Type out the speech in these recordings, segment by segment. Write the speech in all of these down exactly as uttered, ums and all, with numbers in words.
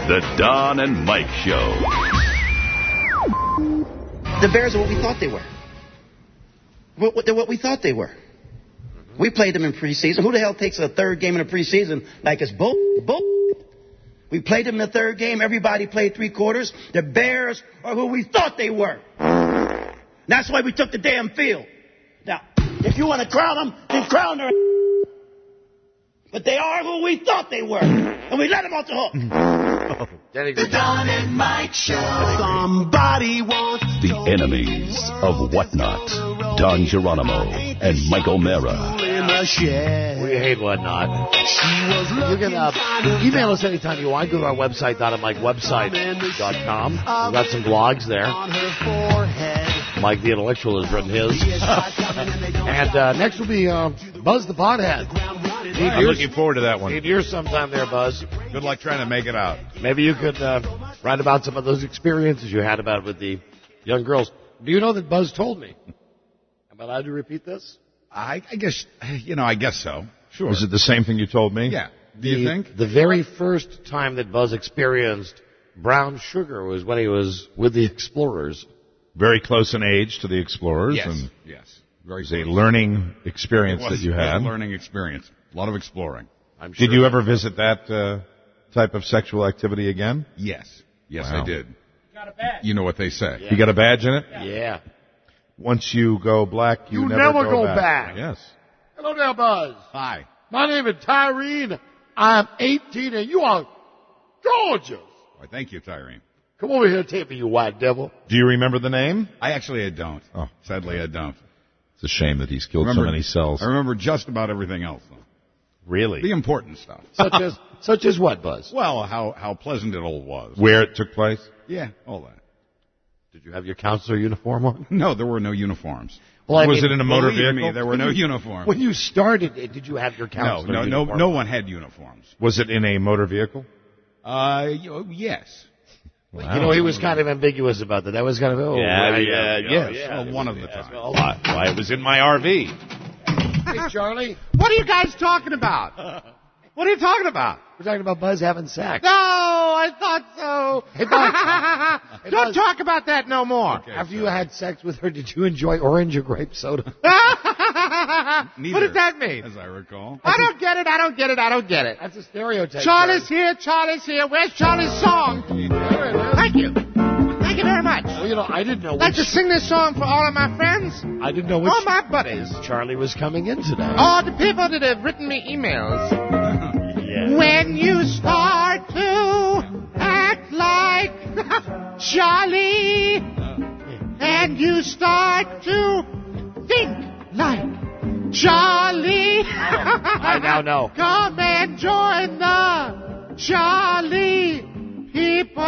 The Don and Mike Show. The Bears are what we thought they were. What, what, they're what we thought they were. We played them in preseason. Who the hell takes a third game in the preseason like it's bull? bull? We played them in the third game. Everybody played three quarters. The Bears are who we thought they were. That's why we took the damn field. Now, if you want to crown them, then crown them. But they are who we thought they were. And we let them off the hook. The Don and Mike Show. Somebody wants The enemies of Whatnot. Don Geronimo and Mike O'Mara. We hate Whatnot. You can uh, email us anytime you want. Go to our website, don and mike website dot com. We've got some blogs there. Mike the Intellectual has written his. And uh, next will be uh, Buzz the Pothead. I'm looking forward to that one. Need yours sometime there, Buzz. Good luck trying to make it out. Maybe you could uh, write about some of those experiences you had about with the young girls. Do you know that Buzz told me? Am I allowed to repeat this? I, I guess, you know, I guess so. Sure. Was it the same thing you told me? Yeah. Do the, you think? The very first time that Buzz experienced brown sugar was when he was with the Explorers. Very close in age to the Explorers. Yes. And Yes. Very it was a learning experience it was, that you it was had. a learning experience. A lot of exploring. I'm sure. Did you ever visit that uh, type of sexual activity again? Yes. Yes, Wow. I did. Got a badge. You know what they say. Yeah. You got a badge in it? Yeah. Once you go black, you, You never, never go, go back. back. Yes. Hello there, Buzz. Hi. My name is Tyrene. I'm eighteen, and you are gorgeous. Why, thank you, Tyrene. Come over here and take me, you white devil. Do you remember the name? I actually I don't. Oh. Sadly, I don't. It's a shame that he's killed Remember- so many cells. I remember just about everything else, though. Really? The important stuff. Such as, such as what, Buzz? Well, how, how pleasant it all was. Where it took place? Yeah, all that. Did you have your counselor uniform on? No, there were no uniforms. Well, I Was mean, it in a motor Believe vehicle? me, there were no uniforms. When you started it, did you have your No, counselor no, no, uniform? no one had uniforms. Was it in a motor vehicle? Uh, you know, yes. Wow. You know, he was kind of ambiguous about that. That was kind of, oh, Yeah, right, yeah, yeah, yes. Well, one of the times. Why, why, it was in my R V. Hey, Charlie, What are you guys talking about? What are you talking about? we're talking about Buzz having sex. No, I thought so. Hey, Buzz. Hey, Don't Buzz. talk about that no more. Okay, After so- you had sex with her, did you enjoy orange or grape soda? Neither, What does that mean? As I recall. I don't get it. I don't get it. I don't get it. That's a stereotype. Charlie's here. Charlie's here. Where's Charlie's song? Thank you. Thank you very much. Well, you know, I didn't know I'd like which, to sing this song for all of my friends, I didn't know which all my buddies, Charlie was coming in today. all the people that have written me emails. Yeah. When you start to act like Charlie, and you start to think like Charlie, I now know. come and join the Charlie people.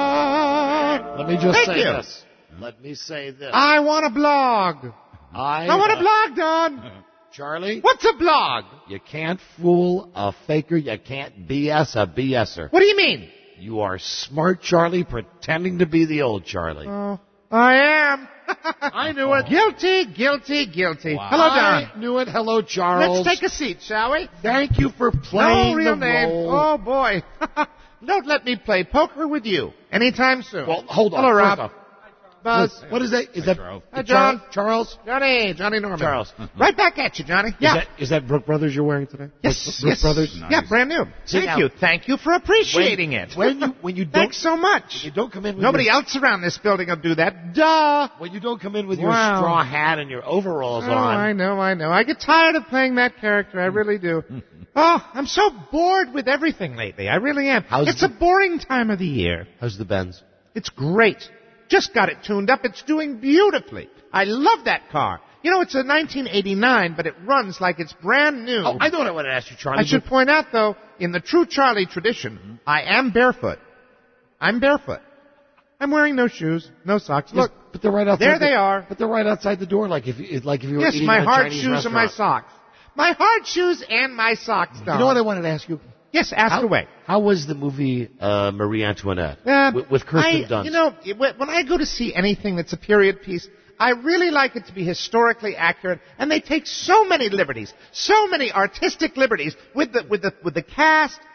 Let me just Thank say you. this. Let me say this. I want a blog. I, I want a blog, Don. Charlie, What's a blog? you can't fool a faker. You can't B S a BSer. What do you mean? You are smart, Charlie, pretending to be the old Charlie. Oh, I am. I knew it. Guilty, guilty, guilty. Hello, Don. I knew it. Hello, Charles. Let's take a seat, shall we? Thank you for playing No real the name. role. Oh, boy. Don't let me play poker with you anytime soon. Well, hold on. Hello, First Rob. off, Buzz. What is that? Is that Charles. Hi, John. Char- Charles? Johnny. Johnny Norman. Charles. Right back at you, Johnny. Yeah. Is that, is that Brook Brothers you're wearing today? Yes, Brook yes. Brothers? Nice. Yeah, brand new. See, Thank now- you. Thank you for appreciating it. When you when you don't Thanks so much. you don't come in with Nobody your, else around this building will do that. Duh. when you don't come in with Wow. your straw hat and your overalls Oh, on. I know, I know. I get tired of playing that character. I really do. Oh, I'm so bored with everything lately. I really am. How's it's the- a boring time of the year. How's the Benz? It's great. Just got it tuned up. It's doing beautifully. I love that car. You know, it's a nineteen eighty-nine, but it runs like it's brand new. Oh, I know what I want to ask you, Charlie. I should point out, though, in the true Charlie tradition, I am barefoot. I'm barefoot. I'm wearing no shoes, no socks. Look, but they're right outside. there the, they are. But they're right outside the door, like if you, like if you were Yes, eating my in a hard Chinese shoes and my restaurant. socks. My hard shoes and my socks, Don. You know what I wanted to ask you? Yes, ask How, away. how was the movie uh, Marie Antoinette Uh, with, with Kirsten I, Dunst? You know, it- when I go to see anything that's a period piece, I really like it to be historically accurate, and they take so many liberties, so many artistic liberties with the with the with the cast,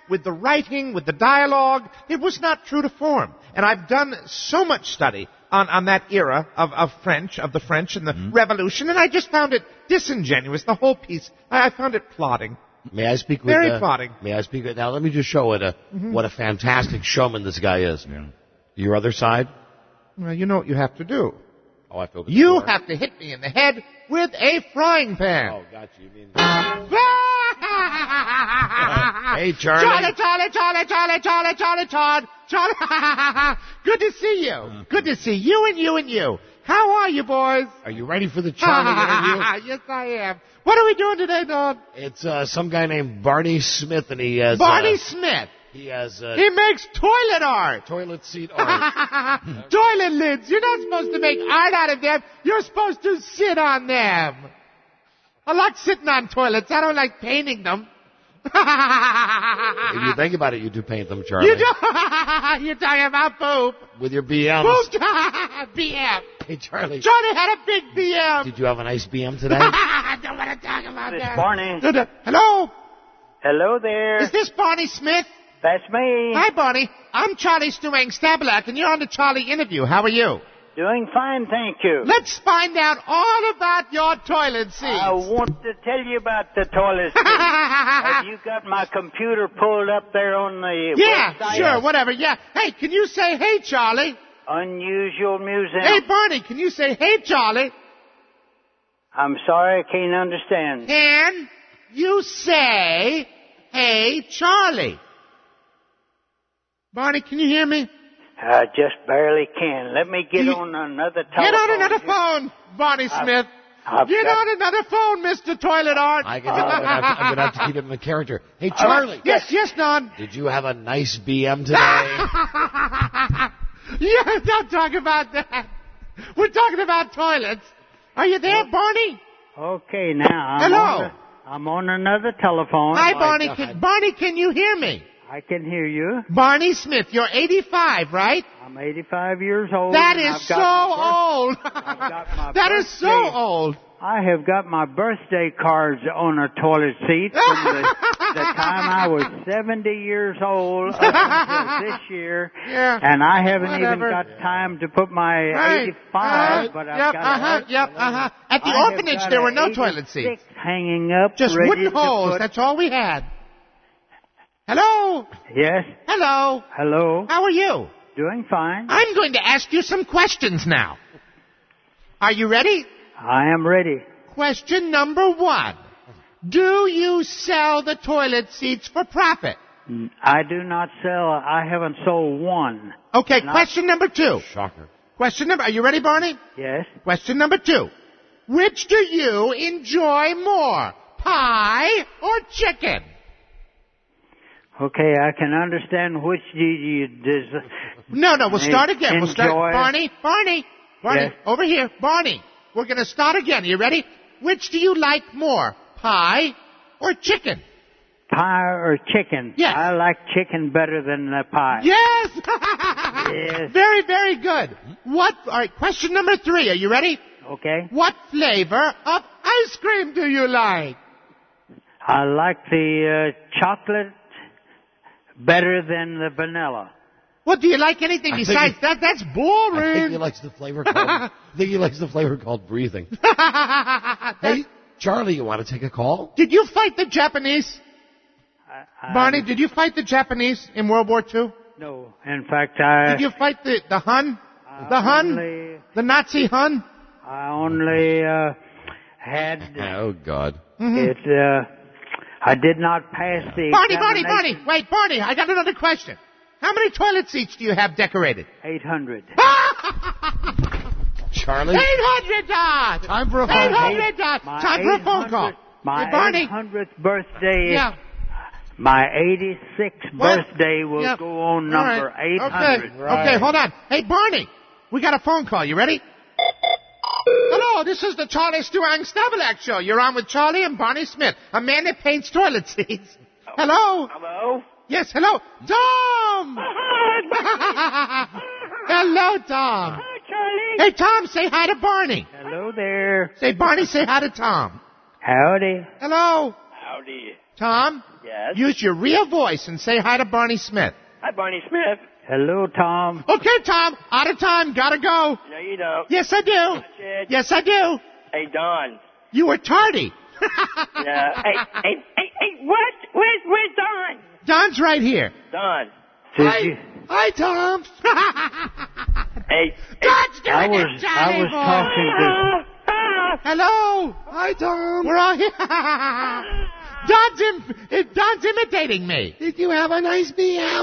with the writing, with the dialogue. It was not true to form. And I've done so much study on, on that era of, of French, of the French and the mm-hmm. Revolution, and I just found it disingenuous, the whole piece. I, I found it plodding. May I speak with... Very uh, plodding. May I speak with... Now, let me just show it a, mm-hmm. what a fantastic showman this guy is. Yeah. Your other side? Well, you know what you have to do. Oh, I feel the You door. have to hit me in the head with a frying pan. Oh, got you. You mean... Hey, Charlie. Charlie, Charlie, Charlie, Charlie, Charlie, Charlie, Todd. Charlie. Good to see you. Good to see you and you and you. How are you, boys? Are you ready for the Charlie interview? Yes, I am. What are we doing today, Don? It's uh, some guy named Barney Smith, and he has... Barney uh, Smith. He has... Uh, he makes toilet art. Toilet seat art. Toilet lids. You're not supposed to make art out of them. You're supposed to sit on them. I like sitting on toilets. I don't like painting them. If you think about it, you do paint them, Charlie. You do? You're talking about poop. With your B Ms. Poop. B M. Hey, Charlie. Charlie had a big B M. Did you have a nice B M today? I don't want to talk about This that. Barney. Hello? Hello there. Is this Barney Smith? That's me. Hi, Barney. I'm Charlie Stewang Stabalak, and you're on the Charlie interview. How are you? Doing fine, thank you. Let's find out all about your toilet seats. I want to tell you about the toilet seat. Have you got my computer pulled up there on the yeah, website? sure, whatever. Yeah. Hey, can you say, hey, Charlie? Unusual Museum. Hey, Barney, can you say, hey, Charlie? I'm sorry, I can't understand. Can you say, hey, Charlie? Barney, can you hear me? I just barely can. Let me get you, on another telephone. Get on another phone, Barney Smith. I've, I've get got, on another phone, Mister Toilet Art. I can, I'm going to have to keep it in character. Hey, Charlie. Uh, yes, yes, Don. Did you have a nice B M today? Yeah, don't talk about that. We're talking about toilets. Are you there, Barney? Okay, now. I'm Hello. On a, I'm on another telephone. Hi, Barney. Can, Barney, can you hear me? I can hear you. Barney Smith, you're eighty-five, right? I'm eighty-five years old. That is so old. That is so old. I have got my birthday cards on a toilet seat from the, the time I was seventy years old up until this year. Yeah, and I haven't whatever. even got time to put my right. eighty-five, uh, but I've yep, got uh-huh, a, yep, uh-huh. At the I orphanage, there were no toilet seats. Hanging up, just ready wooden holes. Put... That's all we had. Hello? Yes? Hello? Hello? How are you? Doing fine. I'm going to ask you some questions now. Are you ready? I am ready. Question number one. Do you sell the toilet seats for profit? I do not sell. I haven't sold one. Okay, not... question number two. Shocker. Question number... Are you ready, Barney? Yes. Question number two. Which do you enjoy more, pie or chicken? Okay, I can understand which do you des- No, no, we'll start again. Enjoy. We'll start. Barney, Barney, Barney, yes. Over here. Barney, we're going to start again. Are you ready? Which do you like more, pie or chicken? Pie or chicken? Yes. I like chicken better than the pie. Yes. Yes. Very, very good. What? All right, question number three. Are you ready? Okay. What flavor of ice cream do you like? I like the uh, chocolate better than the vanilla. Well, do you like anything I besides he, that? That's boring. I think he likes the flavor called, I think he likes the flavor called breathing. Hey, Charlie, you want to take a call? Did you fight the Japanese? I, I, Barney, did you fight the Japanese in World War Two? No. In fact, I... Did you fight the, the Hun? I The Hun? Only, the Nazi Hun? I only uh, had... Oh, God. Mm-hmm. It, uh... I did not pass the Barney, Barney, Barney! Wait, Barney, I got another question. How many toilet seats do you have decorated? eight hundred. Charlie? eight hundred dollars! Time for a phone eight call. hundred dollars! Time for a phone call. My hey, Barney. eight hundredth birthday, yeah. my eighty-sixth what? birthday will yep. go on number right. eight hundred. Okay. Right. Okay, hold on. Hey, Barney, we got a phone call. You ready? Hello, this is the Charlie Stewang Stabalak Show. You're on with Charlie and Barney Smith, a man that paints toilet seats. Hello? Hello? Yes, hello. Tom! Hello, Tom. Hi, Charlie. Hey, Tom, say hi to Barney. Hello there. Say, Barney, say hi to Tom. Howdy. Hello. Howdy. Tom? Yes? Use your real voice and say hi to Barney Smith. Hi, Barney Smith. Hello, Tom. Okay, Tom. Out of time. Gotta go. No, you don't. Yes, I do. That's it. Yes, I do. Hey, Don. You were tardy. Yeah. hey, hey, hey, hey, what? Where's, where's Don? Don's right here. Don. Hi, hi, Tom. Hey, Don's doing I was, it, Johnny I was boy. talking to... Hello. Hi, Tom. We're all here. Don's, Im- Don's imitating me. Did you have a nice B M?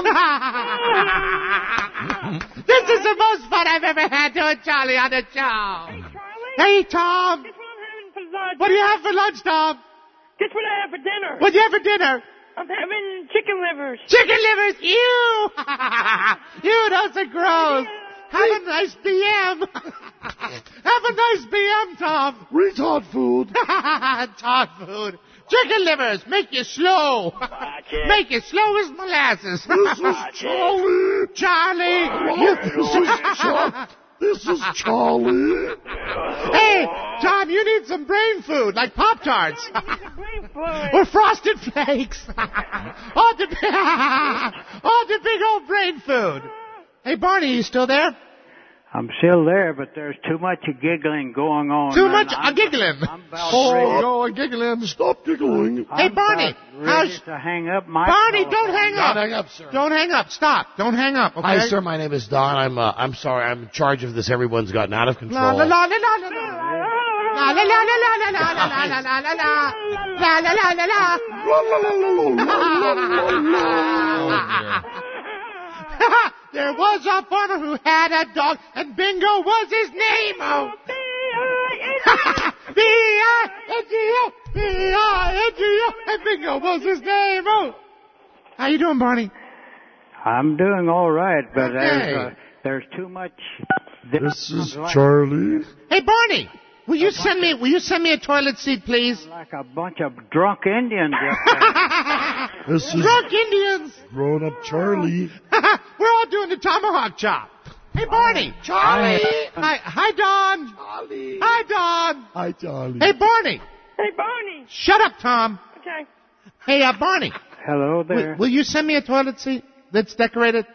This is the most fun I've ever had doing Charlie on the show. Hey, Charlie. Hey, Tom. Guess what I'm having for lunch? What do you have for lunch, Tom? Guess what I have for dinner? What do you have for dinner? I'm having chicken livers. Chicken livers. Ew. Ew, those are gross. Have a nice B M. Have a nice B M, Tom. Retard food. Retard food. Chicken livers. Make you slow. Make you slow as molasses. This is Charlie. Charlie. You, this is Charlie. This is Charlie. Hey, Tom, you need some brain food, like Pop-Tarts. Or Frosted Flakes. all, the, all the big old brain food. Hey, Barney, you still there? I'm still there, but there's too much giggling going on. Too and much I'm, a giggling. I'm about Oh, ready, go giggling. Stop giggling. I'm Hey, Barney, about ready how's... to hang up my Barney, telephone. don't hang up. Don't hang up, sir. Don't hang up. Stop. Don't hang up, okay? Hi, sir. My name is Don. I'm uh, I'm sorry. I'm in charge of this. Everyone's gotten out of control. La la la la la la la. La la la la la la la la la la la la. La la la la la. There was a farmer who had a dog, and Bingo was his name. Oh. B I N G O, B I N G O, and Bingo was his name. Oh. How you doing, Barney? I'm doing all right, but Okay. there's, uh, there's too much... This is Charlie. Hey, Barney, will you send me? Will you send me a toilet seat, please? Like a bunch of drunk Indians up there. This is Drunk Indians. grown-up Charlie. We're all doing the tomahawk chop. Hey, Barney. Charlie. Hi, hi, Don. Charlie. Hi, Don. Hi, Charlie. Hey, Barney. Hey, Barney. Shut up, Tom. Okay. Hey, uh, Barney. Hello Will, there. will you send me a toilet seat that's decorated?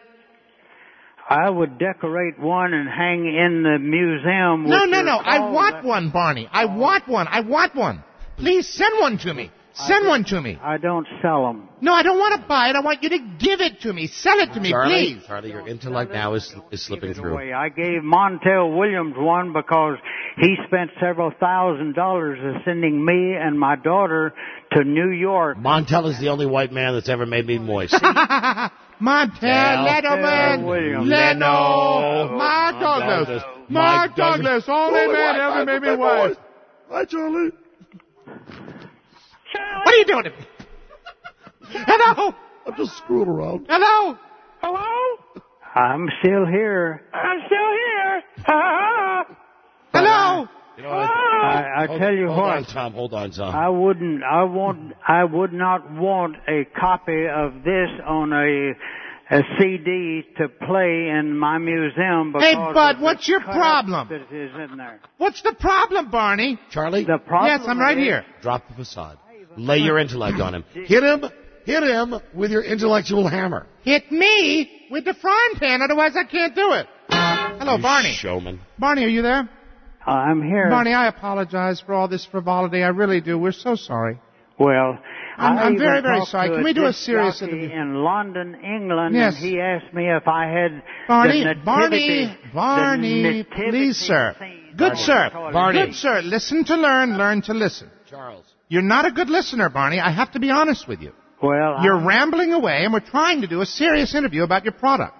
I would decorate one and hang in the museum. No, with no, your no. I call want that- one, Barney. I want one. I want one. Please send one to me. Send one to me. I don't sell them. No, I don't want to buy it. I want you to give it to me. Sell it to me, Charlie, please. Charlie, your intellect now is is slipping through. Anyway, I gave Montel Williams one because he spent several thousand dollars of sending me and my daughter to New York. Montel is the only white man that's ever made me moist. Montel, Letterman, Williams. Leno, Mark Douglas, Mark Douglas, only man ever made me white. Hi, Charlie. What are you doing to me? Hello? I'm just screwing around. Hello? Hello? I'm still here. I'm still here. Ah. Hello? You know what? I, I Hold- tell you hold what. on, Tom. Hold on, Tom. I wouldn't. I want. I would not want a copy of this on a a C D to play in my museum because Hey, Bud, of the what's your cut-up problem? that is in there. What's the problem, Barney? Charlie, The problem. Yes, I'm right is- here. drop the facade. Lay your intellect on him. Hit him. Hit him with your intellectual hammer. Hit me with the frying pan, otherwise I can't do it. Hello, You Barney. Showman. Barney, are you there? I'm here. Barney, I apologize for all this frivolity. I really do. We're so sorry. Well, I'm- I I'm even very, very talked sorry. to Can we do a disc serious jockey interview? in London, England? Yes. And he asked me if I had Barney, the nativity, Barney, the Barney, nativity please, sir. scene. Good, sir. Barney. Good, sir. Listen to learn, learn to listen. Charles. You're not a good listener, Barney. I have to be honest with you. Well, You're I, rambling away, and we're trying to do a serious interview about your product.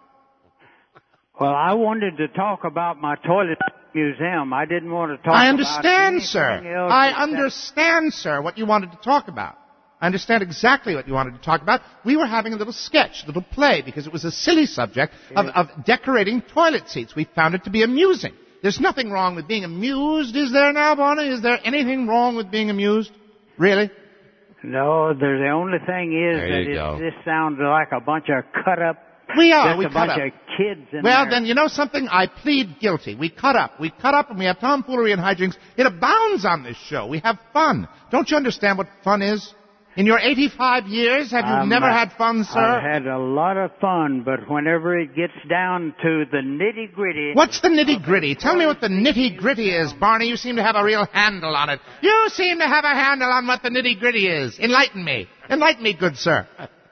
well, I wanted to talk about my toilet museum. I didn't want to talk. I about understand, anything sir. else I except- understand, sir, what you wanted to talk about. I understand exactly what you wanted to talk about. We were having a little sketch, a little play, because it was a silly subject of, of decorating toilet seats. We found it to be amusing. There's nothing wrong with being amused, is there now, Barney? Is there anything wrong with being amused? Really? No, there's the only thing is There that you it, go. this sounds like a bunch of cut up. We are. Just we a cut bunch up. of kids in Well, there. then, you know something? I plead guilty. We cut up. We cut up and we have tomfoolery and hijinks. It abounds on this show. We have fun. Don't you understand what fun is? In your eighty-five years, have you Um, never had fun, sir? I've had a lot of fun, but whenever it gets down to the nitty-gritty... What's the nitty-gritty? Tell me what the nitty-gritty is, Barney. You seem to have a real handle on it. You seem to have a handle on what the nitty-gritty is. Enlighten me. Enlighten me, good sir.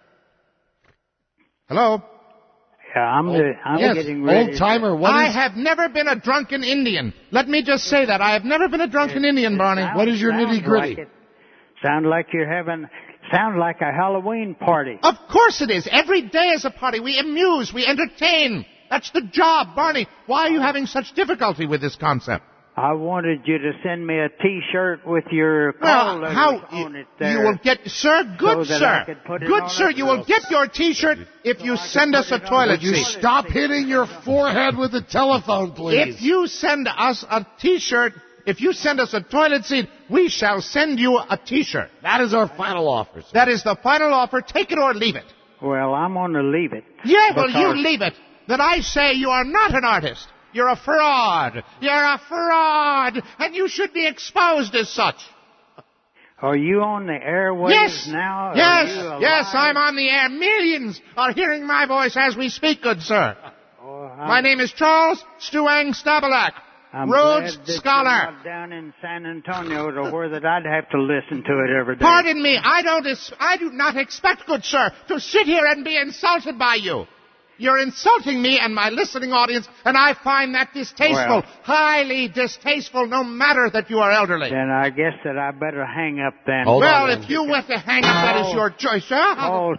Hello? Yeah, I'm, the, I'm yes, getting ready. old timer. What I is have never been a drunken Indian. Let me just say that. I have never been a drunken Indian, Barney. Sounds- What is your sounds nitty-gritty? Like it. Sound like you're having... Sound like a Halloween party. Of course it is. Every day is a party. We amuse. We entertain. That's the job, Barney. Why are you having such difficulty with this concept? I wanted you to send me a T-shirt with your call Well, letters how on you, it there. you will get, sir, good so that sir, I could put it good on sir, it. you will get your T-shirt if you send us a toilet Would you seat. stop hitting your forehead with the telephone, please? If you send us a T-shirt, if you send us a toilet seat, we shall send you a T-shirt. That is our final offer, sir. That is the final offer. Take it or leave it. Well, I'm going to leave it. Yeah, well, Because- you leave it. Then I say you are not an artist. You're a fraud. You're a fraud, and you should be exposed as such. Are you on the airwaves Yes, now? Are yes, you alive? yes, I'm on the air. Millions are hearing my voice as we speak, good sir. Oh, I'm, My name is Charles Stuang Stabalak, I'm Rhodes glad that Scholar. You're not down in San Antonio to where that I'd have to listen to it every day. Pardon me, I don't, es- I do not expect, good sir, to sit here and be insulted by you. You're insulting me and my listening audience, and I find that distasteful, Well- highly distasteful, no matter that you are elderly. Then I guess that I better hang up then. Hold Well, on, if you want to hang up, that is your choice, sir. Oh,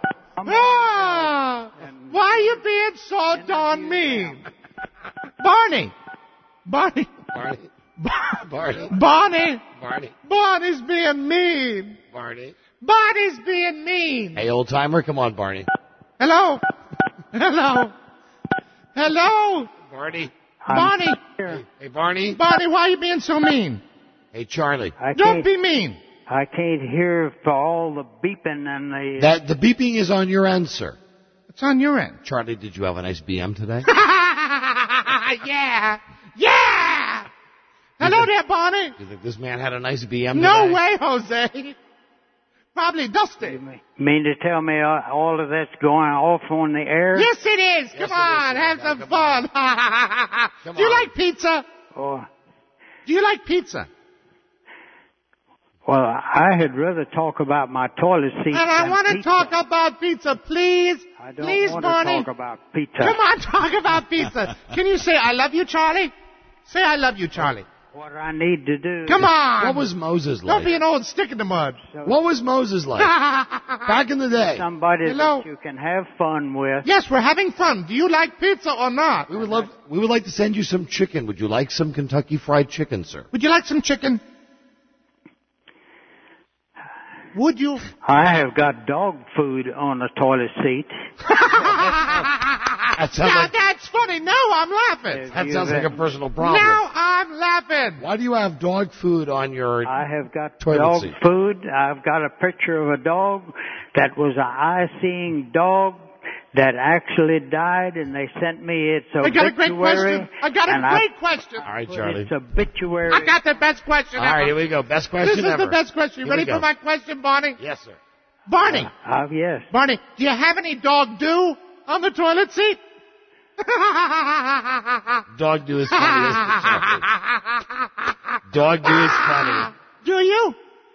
Ah, why are you being so darn mean? Barney! Barney! Barney. Bar- Barney. Barney! Barney. Barney's being mean! Barney. Barney's being mean! Hey, old timer, come on, Barney. Hello? Hello? Hello? Barney. I'm Barney! here. Hey, Barney. Barney, why are you being so mean? Hey, Charlie. I Don't can't, be mean! I can't hear for all the beeping and the... That the beeping is on your end, sir. It's on your end. Charlie, did you have a nice B M today? Yeah! Yeah! Hello there, Barney! You think this man had a nice B M No today? way, Jose! Probably dusty. Mean to tell me all all of that's going off on the air? Yes, it is. Come Yes, it on, is. have Yeah, some come fun. Come Do you on. like pizza? Oh, Do you like pizza? well, I had rather talk about my toilet seat And I than want to pizza. talk about pizza, please. I don't please, want Barney. to talk about pizza. Come on, talk about pizza. Can you say I love you, Charlie? Say I love you, Charlie. What I need to do... Come on. What was Moses Don't like? be an old stick in the mud. What was Moses like? Back in the day. Somebody Hello? that you can have fun with. Yes, we're having fun. Do you like pizza or not? We would love. We would like to send you some chicken. Would you like some Kentucky Fried Chicken, sir? Would you like some chicken? Would you? I have got dog food on the toilet seat. That sounds Now like that's funny. Now I'm laughing. that you sounds like have- a personal problem. Now I'm laughing. Why do you have dog food on your? I have got Toilet dog seat. food. I've got a picture of a dog that was an eye-seeing dog that actually died, and they sent me its I got a great obituary. question. I got a and great question. All right, put Charlie. its obituary. I got the best question All ever. right, here we go. Best This question is ever. the best question. You Here we ready for go. my question, Barney? Yes, sir. Barney, Ah, yes. Barney, do you have any dog do on the toilet seat? Dog do is funny, isn't it, Charlie? Dog do is funny. Do you?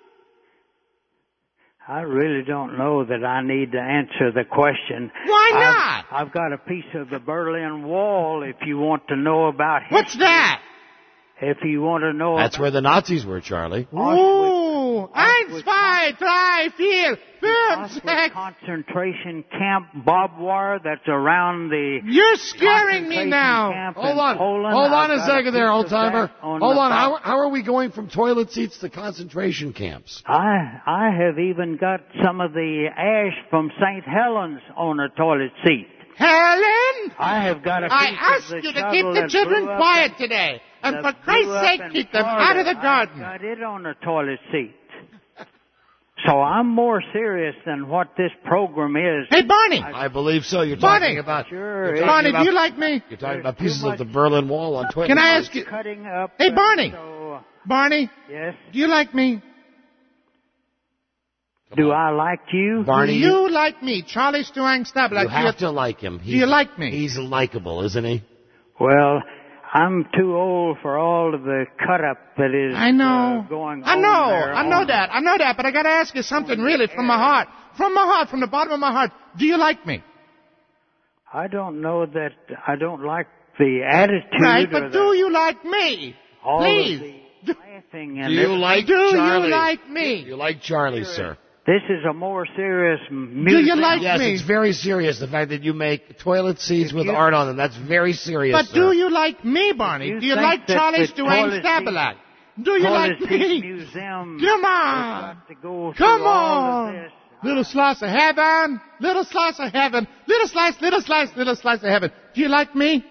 I really don't know that I need to answer the question. Why not? I've, I've got a piece of the Berlin Wall if you want to know about history. What's that? If you want to know That's about where the Nazis were, Charlie. Ooh, eins, zwei, drei, vier, fünf, Auschwitz sechs. concentration camp barbed wire that's around the You're scaring me concentration now. camp Hold in on. Poland. Hold on I've a got second there, piece old of timer. that on Hold the on. How, back. how are we going from toilet seats to concentration camps? I I have even got some of the ash from Saint Helens on a toilet seat. Helen, I have got a piece I of asked the you to shovel keep the that children blew up quiet in- today. And that for blew Christ's up sake, in keep them Florida. out of the garden. I got it on the toilet seat. So I'm more serious than what this program is. Hey, Barney. I believe so. You're Barney. talking about. Sure. You're it- talking Barney, about, do you like me? You're talking about Too pieces much- of the Berlin Wall on toilet Can I seats. ask you? Cutting up. Hey, and Barney. So, Barney, yes. do you like me? Do I like you? Barney, Do you like me, Charlie Stewang Stabler? you have to like him. Do you like me? He's likable, isn't he? Well, I'm too old for all of the cut-up that is I know. uh, going I on know. there. I know that. I know that. But I got to ask you something really from my heart. From my heart, from the bottom of my heart. Do you like me? I don't know that I don't like the attitude. Right, or but the, do you like me? all Please. Of the laughing and Do you this- like Do Charlie? you like me? You like Charlie, sir? This is a more serious Do music. you like Yes, me? it's very serious. The fact that you make toilet seats with you- art on them, that's very serious, But sir. do you like me, Barney? you Do you think like that Charlie the Stewang toilet Stabler? Do you Toilet like Seat me? Museum Come has on. got to go Come through all of on. this. Little slice of heaven. Little slice of heaven. Little slice, little slice, little slice of heaven. Do you like me?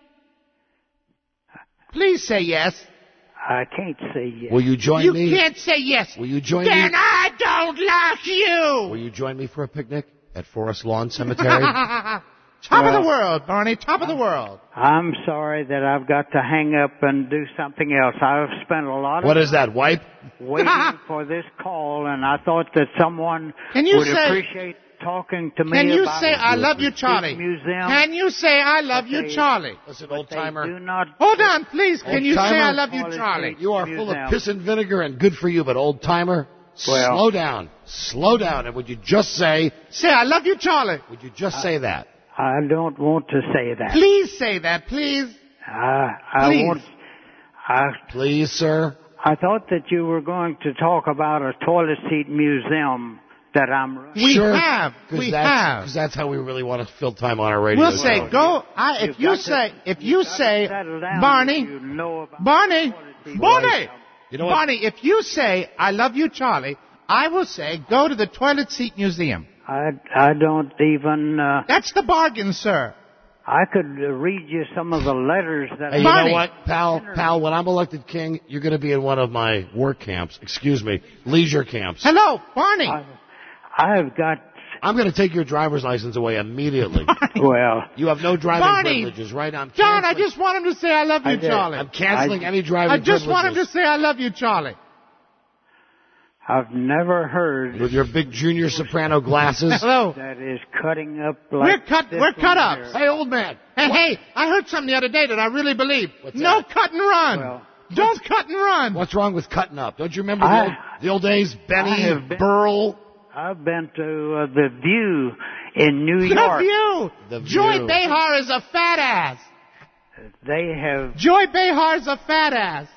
Please say yes. I can't say yes. Will you join You me? can't say yes. Will you join Then me? I don't like you. Will you join me for a picnic at Forest Lawn Cemetery? Top of the world, Barney. Top of the world. I'm sorry that I've got to hang up and do something else. I've spent a lot of What is that, wipe? waiting for this call, and I thought that someone Can you would say- appreciate talking to me Can you about say the I love you, Seat Charlie? Museum. Can you say I love you, Okay. Charlie? Listen, They old-timer, do not. Hold on, please. Can you say Old-timer. I love you, Toilet Charlie? seat. you are full Museum. of piss and vinegar and good for you, but old-timer, Well- slow down. Slow down. And would you just say, Say I love you, Charlie. would you just say that? I don't want to say that. Please say that, please. I, I Please. want. I Please, sir? I thought that you were going to talk about a toilet seat museum that I'm running. We sure, have. Cause We that's, have. Because that's how we really want to fill time on our radio We'll say show. go. I, if You've you got to- say, if you've you got to say, settle down Barney, if you know about Barney, toilet seat Barney, museum. You know what? Barney, if you say I love you, Charlie, I will say go to the Toilet Seat Museum. I I don't even. Uh, That's the bargain, sir. I could uh, read you some of the letters that. Hey, you Barney. know what, pal? Pal, when I'm elected king, you're going to be in one of my work camps. Excuse me, leisure camps. Hello, Barney. I, I've got. I'm going to take your driver's license away immediately. Well, You have no driving Barney. privileges, right? I'm John, I canceling- just want him to say I love you, I did. Charlie. I'm canceling I- any driving I just want him to privileges. say I love you, Charlie. I've never heard With your big junior soprano glasses. Hello. that is cutting up like. We're cut. this We're cut one ups. here. Hey, old man. Hey, hey! I heard something the other day that I really believe. What's no that? cut and run. Well, Don't cut and run. What's wrong with cutting up? Don't you remember I- the, old, the old days? Benny, I have been- Burl. I've been to uh, the View in New The York. View. The Joy View. Behar is a fat ass. They have. Joy Behar is a fat ass.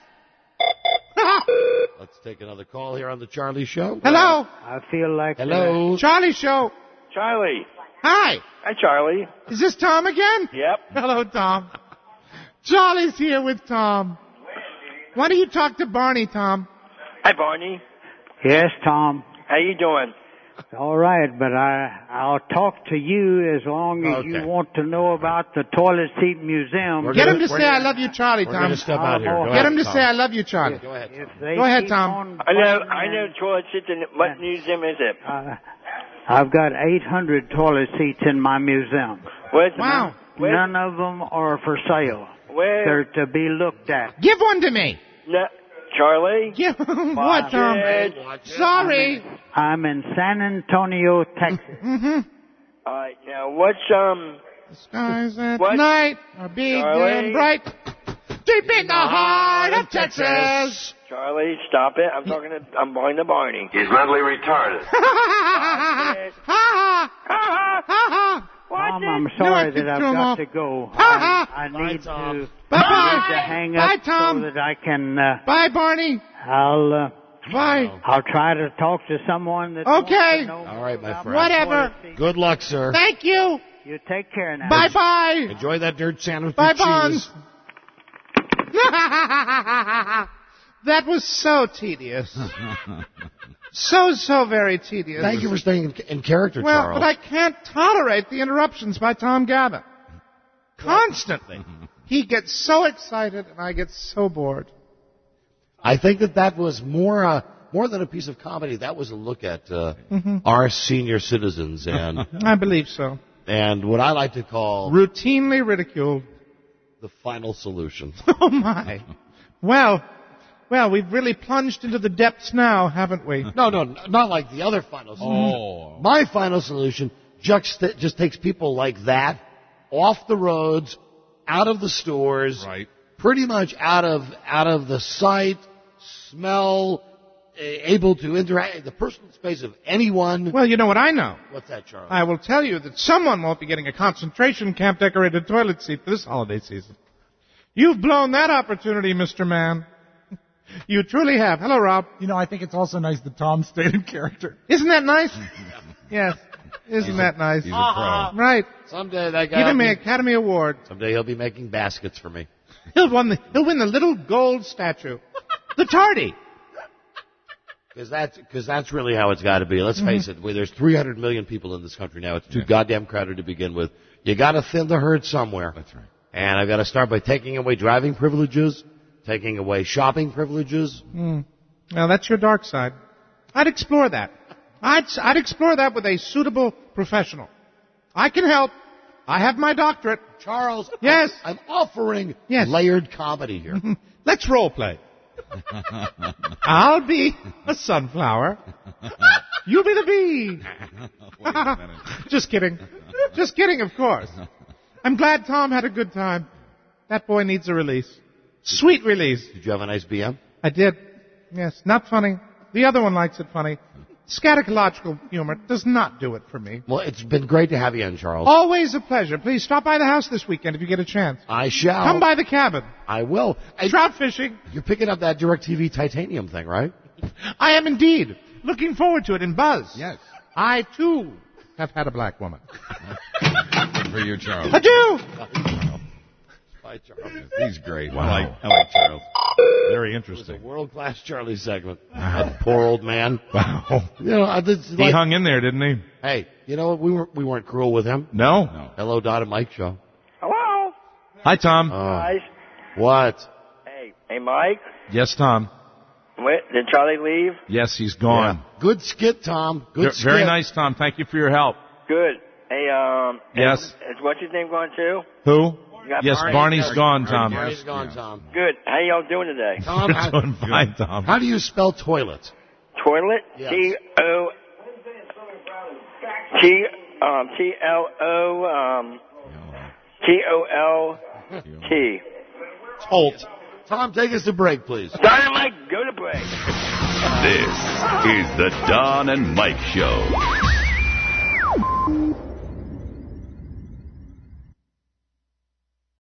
Let's take another call here on the Charlie Show. Hello. I feel like. Hello. Charlie Show. Charlie. Hi. Hi, Charlie. Is this Tom again? Yep. Hello, Tom. Charlie's here with Tom. Why don't you talk to Barney, Tom? Hi, Barney. Yes, Tom. How you doing? All right, but I I'll talk to you as long as Okay. you want to know about the Toilet Seat Museum. We're Get gonna- him to we're say I gonna- love you, Charlie, We're Tom. going to step out here. Go Get Get ahead, him to Tom. say I love you, Charlie. Go ahead. If they Go ahead, keep Tom. on I know. fighting I know. and, Toilet seats. In what museum is it? Uh, I've got eight hundred toilet seats in my museum. Where's Wow. Where's, None of them are for sale. where? They're to be looked at. Give one to me. No, Charlie. Give what, Tom? it. Sorry. I'm in San Antonio, Texas. Mm-hmm. All right. Now, what's um? The skies at What? night are big Charlie? and bright. Deep in the heart of Texas. Charlie, stop it. I'm talking to. I'm going to Barney. He's mentally retarded. Ha ha ha ha ha. Mom, I'm No, sorry I that can I've throw 'em got off. to go. Ha, ha. I, I Bye, need Tom. to, Bye-bye. I need to hang up Bye, Tom. so that I can. Uh, Bye, Barney. I'll. Uh, Bye. I'll try to talk to someone that. Okay. wants to know All right, my about friend. Whatever. toilet seats. Good luck, sir. Thank you. You take care now. Bye bye. Enjoy that dirt sandwich Bye, with cheese. Bonds. That was so tedious. So, so very tedious. Thank you for staying in, in character, Well, Charles. but I can't tolerate the interruptions by Tom Gavin. Constantly. He gets so excited and I get so bored. I think that that was more uh, more than a piece of comedy. That was a look at uh, Mm-hmm. our senior citizens and I believe so. and what I like to call Routinely ridiculed. the final solution. Oh my. Well, Well, we've really plunged into the depths now, haven't we? No, no, not like the other final solution. Oh. My final solution just, just takes people like that off the roads, out of the stores, Right. pretty much out of out of the sight, smell, able to interact in the personal space of anyone. Well, you know what I know. What's that, Charlie? I will tell you that someone won't be getting a concentration camp decorated toilet seat this holiday season. You've blown that opportunity, Mister Man. You truly have. Hello, Rob. You know, I think it's also nice that Tom stayed in character. Isn't that nice? Yes. Isn't that nice? He's a pro. Right. Someday that guy. Give him will the be- Academy Award. Someday he'll be making baskets for me. He'll win the, he'll win the little gold statue. The tardy. Because that's, cause that's really how it's got to be. Let's face it. Where there's three hundred million people in this country now. It's too Yeah. goddamn crowded to begin with. You got to thin the herd somewhere. That's right. And I've got to start by taking away driving privileges, taking away shopping privileges. Hmm. Well, that's your dark side. I'd explore that. I'd, I'd explore that with a suitable professional. I can help. I have my doctorate. Charles, Yes. I'm, I'm offering Yes. layered comedy here. Let's role play. I'll be a sunflower. You be the bee. Wait a minute. Just kidding. Just kidding, of course. I'm glad Tom had a good time. That boy needs a release. Sweet release. Did you have a nice B M? I did. Yes, not funny. The other one likes it funny. Scatological humor does not do it for me. Well, it's been great to have you in, Charles. Always a pleasure. Please stop by the house this weekend if you get a chance. I shall. Come by the cabin. I will. Hey, Trout fishing. you're picking up that DirecTV Titanium thing, right? I am indeed. Looking forward to it in Buzz. Yes. I, too, have had a black woman. Good for you, Charles. Adieu! Bye, Charles. He's great. Wow. I like, I like Charles. Very It was a interesting. world-class Charlie segment. That poor old man. Wow. You know, I just, He like, hung in there, didn't he? hey, you know what? We weren't, we weren't cruel with him. No. No. Hello, Dot and Mike show. Hello? Hi, Tom. Oh, Guys? what? Hey, hey, Mike? Yes, Tom. Wait, did Charlie leave? Yes, he's gone. Yeah. Good skit, Tom. Good Ver- skit. Very nice, Tom. Thank you for your help. Good. Hey, um... Yes. Is, is what's his name going too? Who? You got Yes, Barney? Barney's gone, Tom. Barney's gone, Tom. Good. How y'all doing today? Tom, how, Doing fine, Tom. how do you spell toilet? Toilet? Yes. T O T um T L O um T O L T. Tolt. Tom, take us to break, please. Dynamite, go to break. This is the Don and Mike Show.